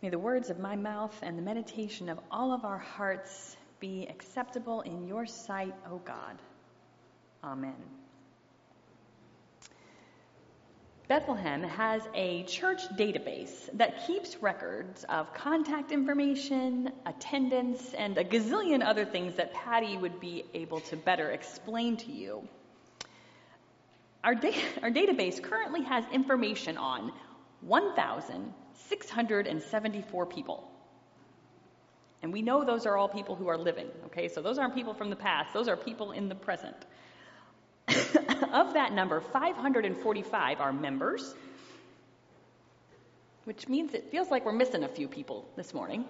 May the words of my mouth and the meditation of all of our hearts be acceptable in your sight, O God. Amen. Bethlehem has a church database that keeps records of contact information, attendance, and a gazillion other things that Patty would be able to better explain to you. Our database currently has information on 1,674 people. And we know those are all people who are living, okay? So those aren't people from the past. Those are people in the present. Of that number, 545 are members, which means it feels like we're missing a few people this morning.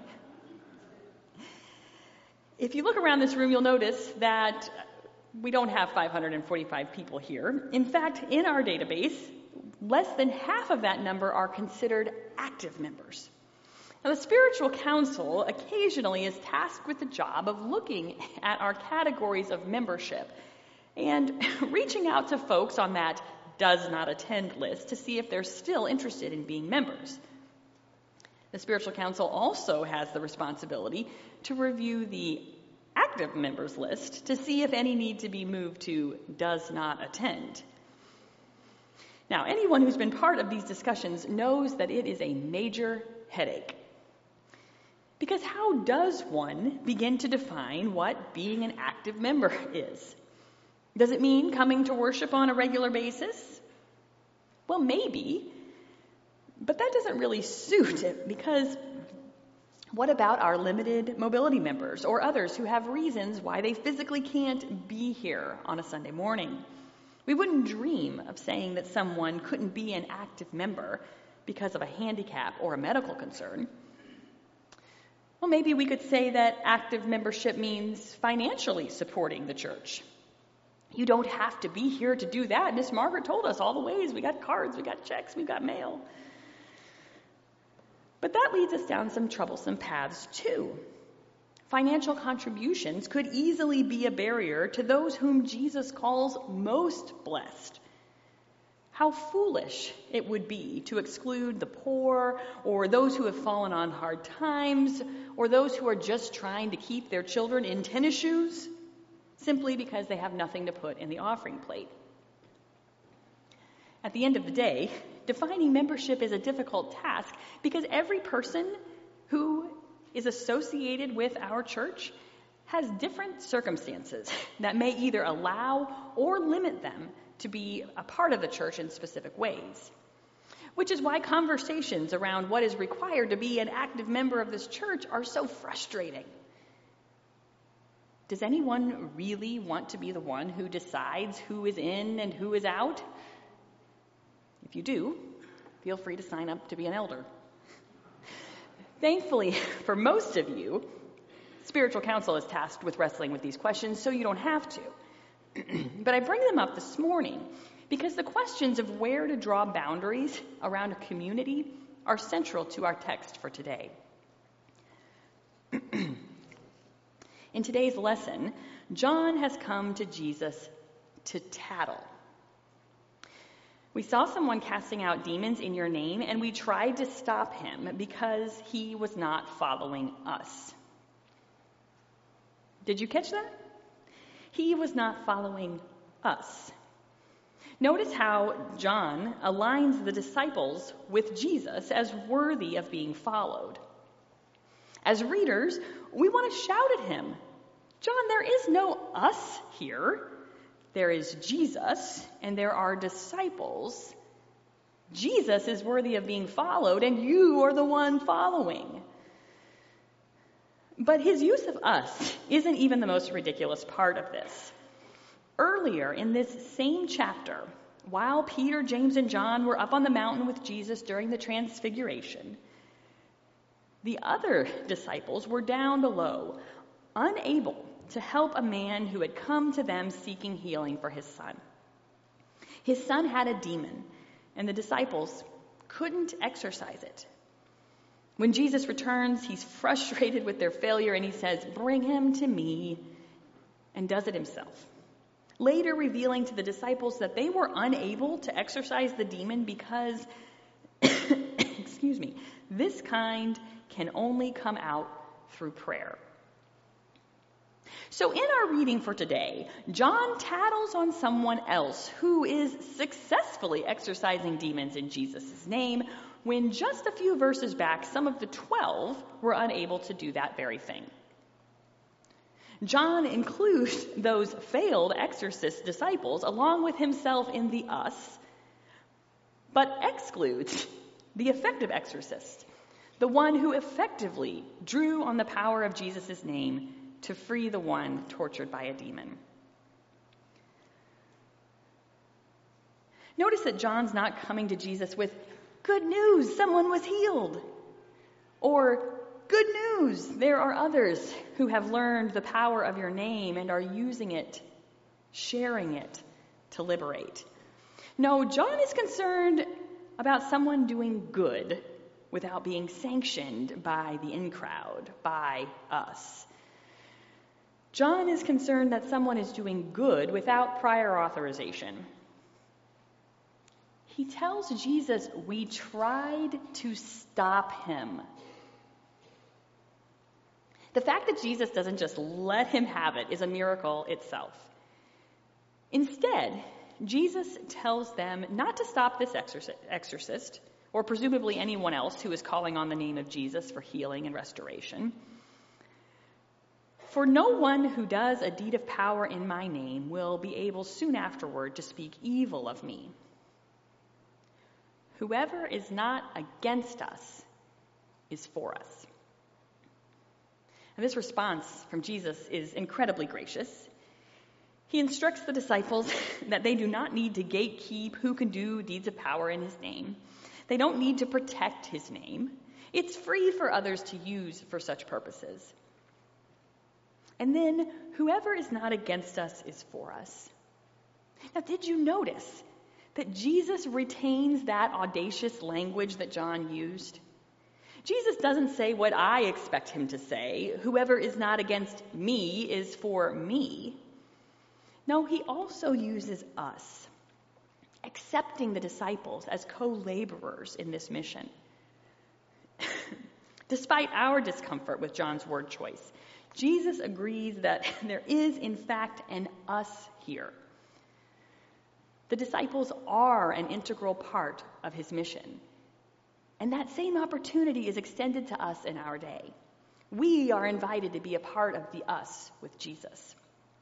If you look around this room, you'll notice that we don't have 545 people here. In fact, in our database, less than half of that number are considered active members. Now, the Spiritual Council occasionally is tasked with the job of looking at our categories of membership and reaching out to folks on that does not attend list to see if they're still interested in being members. The Spiritual Council also has the responsibility to review the active members list to see if any need to be moved to does not attend. Now, anyone who's been part of these discussions knows that it is a major headache. Because how does one begin to define what being an active member is? Does it mean coming to worship on a regular basis? Well, maybe, but that doesn't really suit it, because what about our limited mobility members or others who have reasons why they physically can't be here on a Sunday morning? We wouldn't dream of saying that someone couldn't be an active member because of a handicap or a medical concern. Well, maybe we could say that active membership means financially supporting the church. You don't have to be here to do that. Miss Margaret told us all the ways. We got cards, we got checks, we got mail. But that leads us down some troublesome paths too. Financial contributions could easily be a barrier to those whom Jesus calls most blessed. How foolish it would be to exclude the poor, or those who have fallen on hard times, or those who are just trying to keep their children in tennis shoes, simply because they have nothing to put in the offering plate. At the end of the day, defining membership is a difficult task because every person who is associated with our church has different circumstances that may either allow or limit them to be a part of the church in specific ways. Which is why conversations around what is required to be an active member of this church are so frustrating. Does anyone really want to be the one who decides who is in and who is out? If you do, feel free to sign up to be an elder. Thankfully, for most of you, Spiritual Council is tasked with wrestling with these questions, so you don't have to. But I bring them up this morning because the questions of where to draw boundaries around a community are central to our text for today. In today's lesson, John has come to Jesus to tattle. We saw someone casting out demons in your name, and we tried to stop him because he was not following us. Did you catch that? He was not following us. Notice how John aligns the disciples with Jesus as worthy of being followed. As readers, we want to shout at him, John, there is no us here. There is Jesus, and there are disciples. Jesus is worthy of being followed, and you are the one following. But his use of us isn't even the most ridiculous part of this. Earlier in this same chapter, while Peter, James, and John were up on the mountain with Jesus during the Transfiguration, the other disciples were down below, unable to help a man who had come to them seeking healing for his son. His son had a demon, and the disciples couldn't exorcise it. When Jesus returns, he's frustrated with their failure, and he says, "Bring him to me," and does it himself. Later revealing to the disciples that they were unable to exorcise the demon because, this kind can only come out through prayer. So in our reading for today, John tattles on someone else who is successfully exorcising demons in Jesus' name, when just a few verses back, some of the 12 were unable to do that very thing. John includes those failed exorcist disciples along with himself in the us, but excludes the effective exorcist, the one who effectively drew on the power of Jesus' name to free the one tortured by a demon. Notice that John's not coming to Jesus with, "Good news, someone was healed," or "Good news, there are others who have learned the power of your name and are using it, sharing it to liberate." No, John is concerned about someone doing good without being sanctioned by the in-crowd, by us. John is concerned that someone is doing good without prior authorization. He tells Jesus, "We tried to stop him." The fact that Jesus doesn't just let him have it is a miracle itself. Instead, Jesus tells them not to stop this exorcist, or presumably anyone else who is calling on the name of Jesus for healing and restoration. "For no one who does a deed of power in my name will be able soon afterward to speak evil of me. Whoever is not against us is for us." And this response from Jesus is incredibly gracious. He instructs the disciples that they do not need to gatekeep who can do deeds of power in his name. They don't need to protect his name. It's free for others to use for such purposes. And then, whoever is not against us is for us. Now, did you notice that Jesus retains that audacious language that John used? Jesus doesn't say what I expect him to say, "Whoever is not against me is for me." No, he also uses us, accepting the disciples as co-laborers in this mission. Despite our discomfort with John's word choice, Jesus agrees that there is, in fact, an us here. The disciples are an integral part of his mission. And that same opportunity is extended to us in our day. We are invited to be a part of the us with Jesus.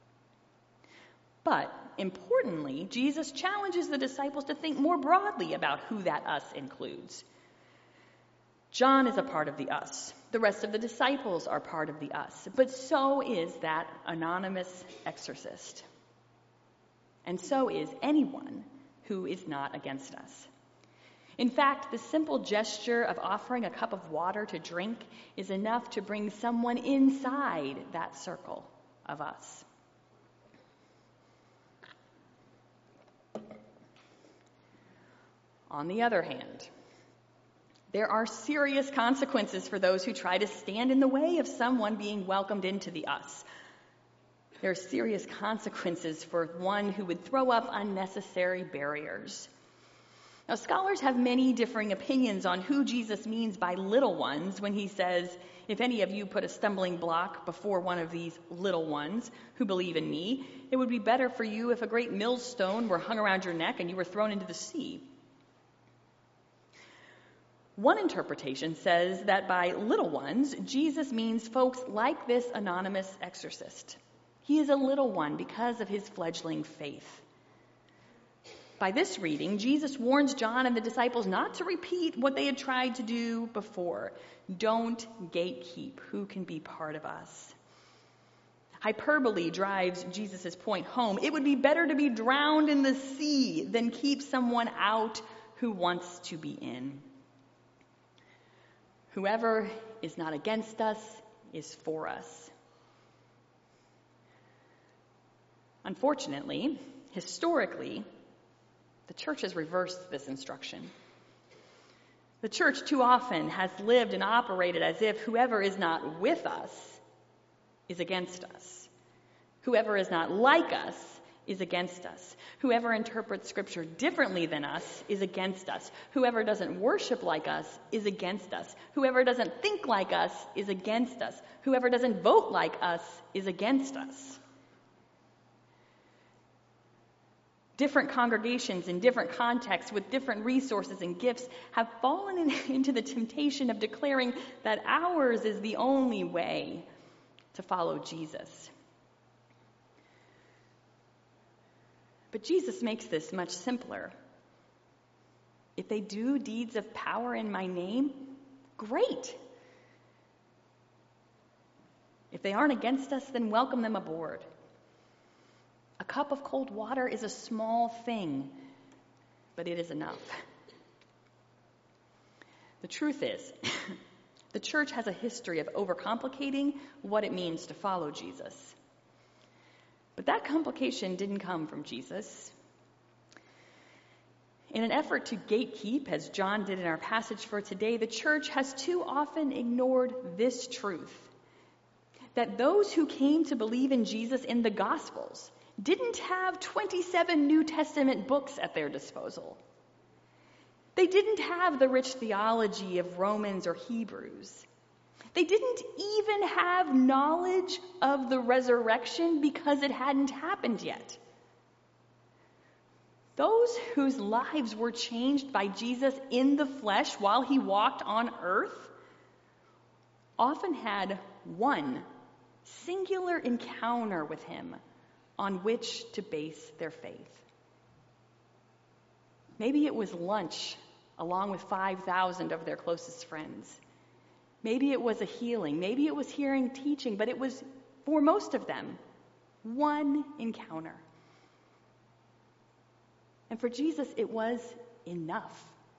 But importantly, Jesus challenges the disciples to think more broadly about who that us includes. John is a part of the us. The rest of the disciples are part of the us. But so is that anonymous exorcist. And so is anyone who is not against us. In fact, the simple gesture of offering a cup of water to drink is enough to bring someone inside that circle of us. On the other hand, there are serious consequences for those who try to stand in the way of someone being welcomed into the us. There are serious consequences for one who would throw up unnecessary barriers. Now, scholars have many differing opinions on who Jesus means by little ones when he says, "If any of you put a stumbling block before one of these little ones who believe in me, it would be better for you if a great millstone were hung around your neck and you were thrown into the sea." One interpretation says that by little ones, Jesus means folks like this anonymous exorcist. He is a little one because of his fledgling faith. By this reading, Jesus warns John and the disciples not to repeat what they had tried to do before. Don't gatekeep who can be part of us. Hyperbole drives Jesus' point home. It would be better to be drowned in the sea than keep someone out who wants to be in. Whoever is not against us is for us. Unfortunately, historically, the church has reversed this instruction. The church too often has lived and operated as if whoever is not with us is against us. Whoever is not like us is against us. Whoever interprets Scripture differently than us is against us. Whoever doesn't worship like us is against us. Whoever doesn't think like us is against us. Whoever doesn't vote like us is against us. Different congregations in different contexts with different resources and gifts have fallen into the temptation of declaring that ours is the only way to follow Jesus. But Jesus makes this much simpler. If they do deeds of power in my name, great. If they aren't against us, then welcome them aboard. A cup of cold water is a small thing, but it is enough. The truth is, the church has a history of overcomplicating what it means to follow Jesus. But that complication didn't come from Jesus. In an effort to gatekeep, as John did in our passage for today, the church has too often ignored this truth, that those who came to believe in Jesus in the Gospels didn't have 27 New Testament books at their disposal. They didn't have the rich theology of Romans or Hebrews. They didn't even have knowledge of the resurrection because it hadn't happened yet. Those whose lives were changed by Jesus in the flesh while he walked on earth often had one singular encounter with him on which to base their faith. Maybe it was lunch along with 5,000 of their closest friends. Maybe it was a healing. Maybe it was hearing teaching, but it was, for most of them, one encounter. And for Jesus, it was enough.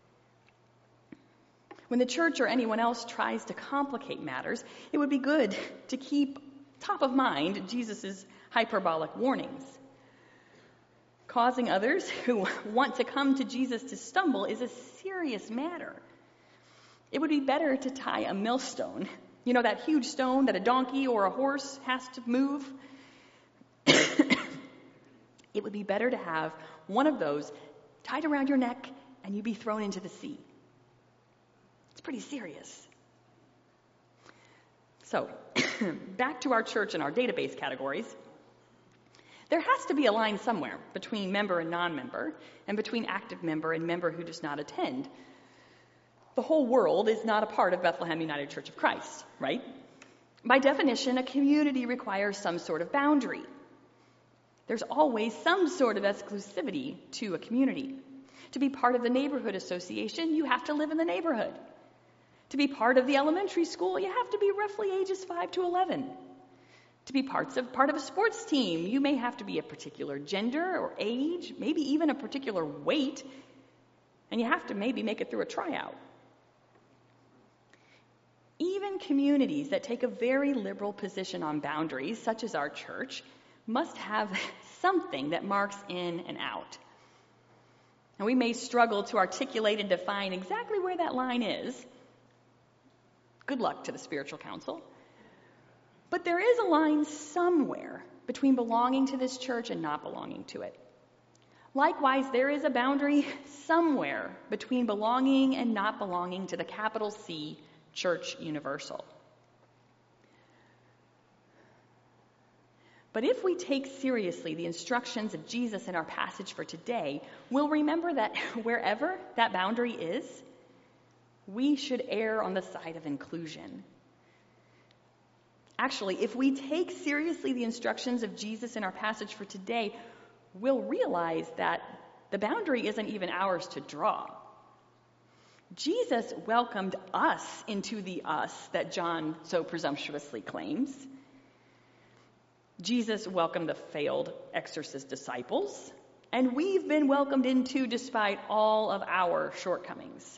When the church or anyone else tries to complicate matters, it would be good to keep top of mind Jesus' hyperbolic warnings. Causing others who want to come to Jesus to stumble is a serious matter. It would be better to tie a millstone, that huge stone that a donkey or a horse has to move. It would be better to have one of those tied around your neck and you be thrown into the sea. It's pretty serious. So, back to our church and our database categories. There has to be a line somewhere between member and non-member, and between active member and member who does not attend. The whole world is not a part of Bethlehem United Church of Christ, right? By definition, a community requires some sort of boundary. There's always some sort of exclusivity to a community. To be part of the neighborhood association, you have to live in the neighborhood. To be part of the elementary school, you have to be roughly ages 5 to 11. To be part of a sports team, you may have to be a particular gender or age, maybe even a particular weight, and you have to maybe make it through a tryout. Even communities that take a very liberal position on boundaries, such as our church, must have something that marks in and out. And we may struggle to articulate and define exactly where that line is. Good luck to the spiritual council. But there is a line somewhere between belonging to this church and not belonging to it. Likewise, there is a boundary somewhere between belonging and not belonging to the capital C Church Universal. But if we take seriously the instructions of Jesus in our passage for today, we'll remember that wherever that boundary is, we should err on the side of inclusion. Actually, if we take seriously the instructions of Jesus in our passage for today, we'll realize that the boundary isn't even ours to draw. Jesus welcomed us into the us that John so presumptuously claims. Jesus welcomed the failed exorcist disciples, and we've been welcomed into despite all of our shortcomings.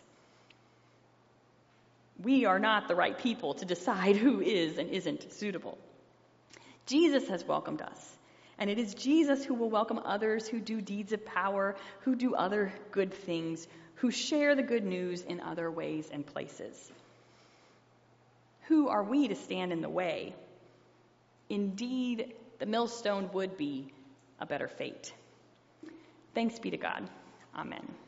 We are not the right people to decide who is and isn't suitable. Jesus has welcomed us, and it is Jesus who will welcome others who do deeds of power, who do other good things, who share the good news in other ways and places. Who are we to stand in the way? Indeed, the millstone would be a better fate. Thanks be to God. Amen.